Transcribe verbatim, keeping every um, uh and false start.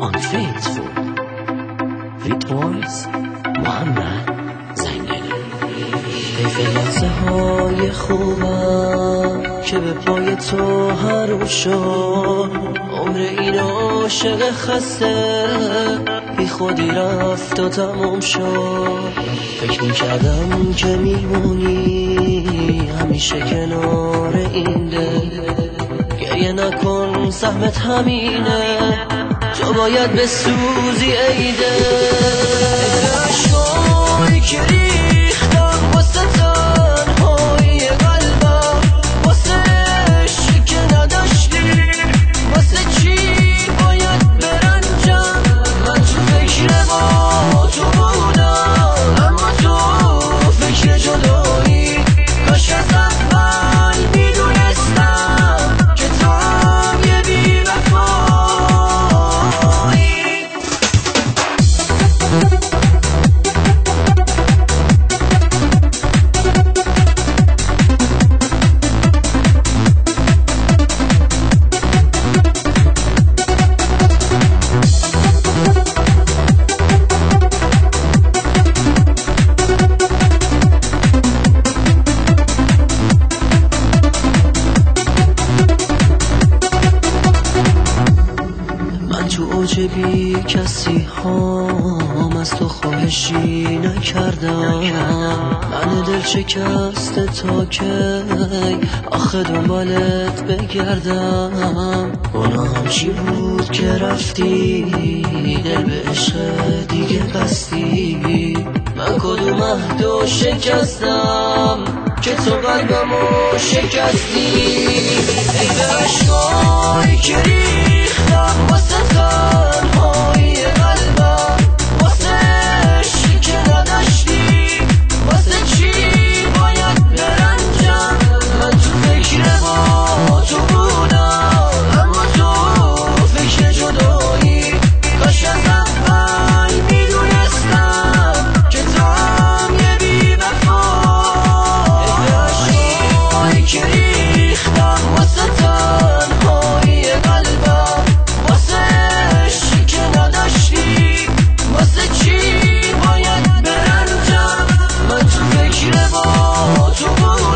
Unfaithful with voice محمد زنگلی. حیف لحظه های خوبم که به پای تو حروم شد. عمر این عاشق خسته بی خودی رفت و تموم شد. فکر میکردم که میمونی همیشه کنار این دل. گریه نکن سهمت همینه، تو باید بسوزی ای دل. عشقایی که ریختم واسه تنهایی قلبم، واسه عشقی که نداشتی، واسه چی باید برنجم؟ من تو فکر با تو بودم، اما تو فکر جدایی. کاش از اول میدونستم که تو هم یه بی‌وفایی. تو اوج بی کسی هام از تو خواهشی نکردم. من دل شکسته تا کی آخه دنبالت بگردم. اونا هم چی بود که رفتی دل به عشق دیگه بستی. من کدوم عهدو شکستم که تو قلبمو شکستی. ای به عشقایی که ریختم واسه تنهایی قلبم، واسه عشقی که نداشتی، واسه چی باید برنجم؟ من تو فکر با تو بودم، اما تو فکر جدایی. کاش از اول میدونستم که تو هم یه بی‌وفایی. ای به عشقایی که ریختم واسه تنهایی قلبم، واسه عشقی که نداشتی، واسه چی باید برنجم؟ من تو فکر با تو بودم.